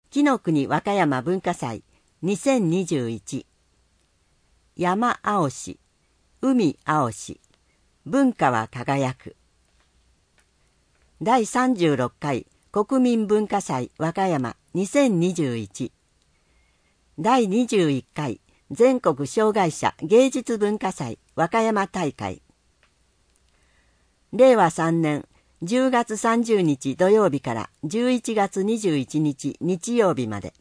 紀の国和歌山文化祭2021。山青し、海青し、文化は輝く。第36回国民文化祭和歌山2021。第21回全国障害者芸術文化祭和歌山大会。令和3年10月30日土曜日から11月21日日曜日まで。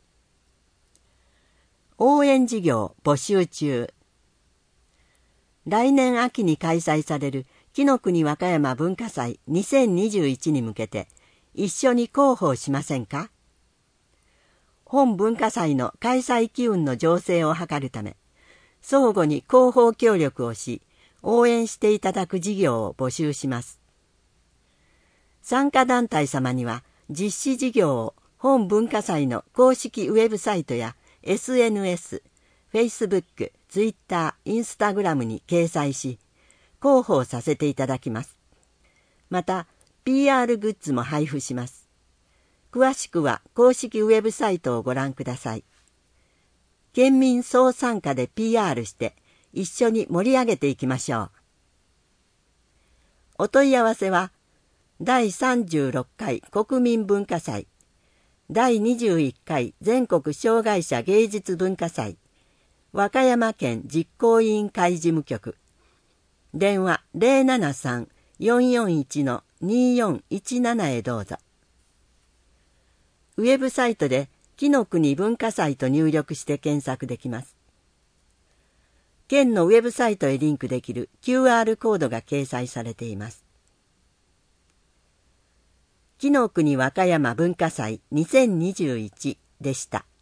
応援事業募集中。来年秋に開催される紀の国和歌山文化祭2021に向けて一緒に広報しませんか？本文化祭の開催機運の醸成を図るため、相互に広報協力をし、応援していただく事業を募集します。参加団体様には実施事業を本文化祭の公式ウェブサイトや SNS、Facebook、Twitter、Instagram に掲載し、広報させていただきます。また、PR グッズも配布します。詳しくは公式ウェブサイトをご覧ください。県民総参加で PR して一緒に盛り上げていきましょう。お問い合わせは、第36回国民文化祭、第21回全国障害者芸術文化祭、和歌山県実行委員会事務局、電話073-441-2417へどうぞ。ウェブサイトで紀の国文化祭と入力して検索できます。県のウェブサイトへリンクできる QR コードが掲載されています。紀の国和歌山文化祭2021でした。